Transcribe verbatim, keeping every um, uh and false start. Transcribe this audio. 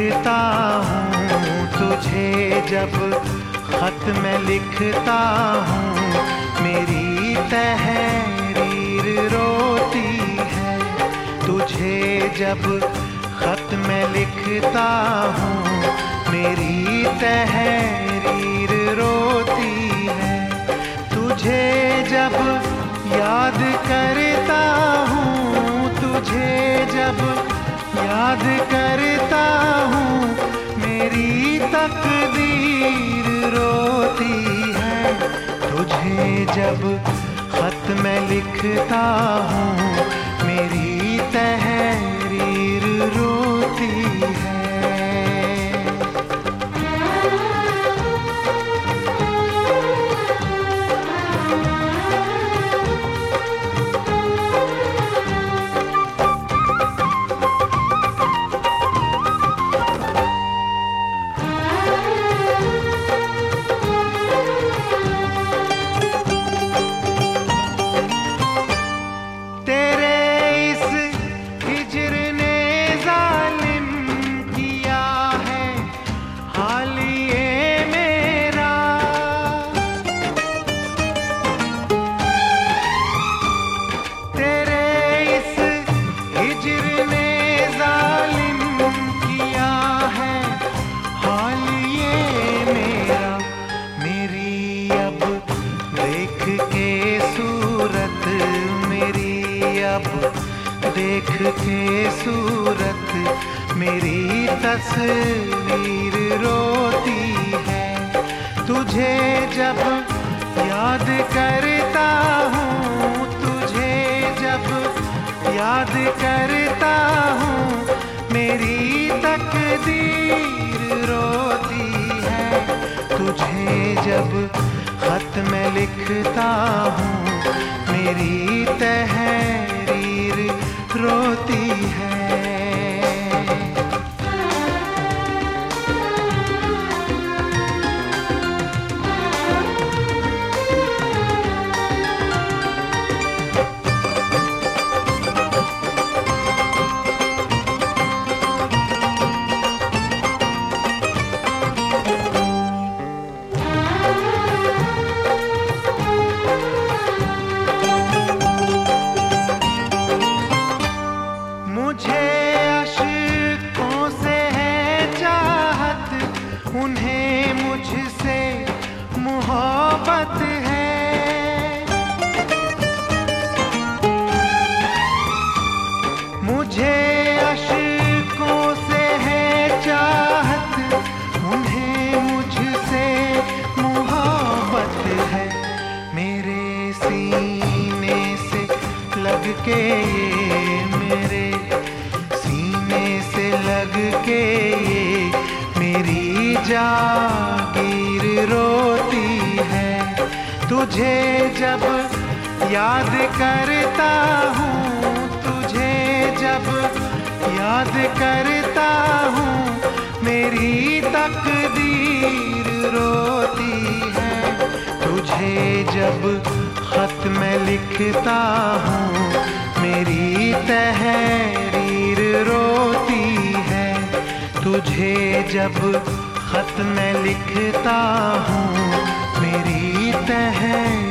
लिखता हूँ तुझे, जब खत मैं लिखता हूँ मेरी तहरीर रोती है। तुझे जब खत मैं लिखता हूँ मेरी तहरीर रोती है। तुझे जब याद करता हूँ, तुझे जब याद करता हूँ मेरी तकदीर रोती है। तुझे जब खत मैं लिखता हूँ मेरी तहरीर रोती है। देख के सूरत मेरी तस्वीर रोती है। तुझे जब याद करता हूँ, तुझे जब याद करता हूँ मेरी तकदीर रोती है। तुझे जब खत मैं लिखता हूँ मेरी तहरीर रोती है। उन्हें मुझसे मोहब्बत है। मुझे अश्कों से है चाहत, उन्हें मुझसे मोहब्बत है। मेरे सीने से लग के ये, मेरे सीने से लग के ये मेरी जागीर रोती है। तुझे जब याद करता हूँ, तुझे जब याद करता हूँ मेरी तकदीर रोती है। तुझे जब खत मैं लिखता हूँ मेरी तहरीर रोती है। तुझे जब खत मैं लिखता हूँ मेरी तहरीर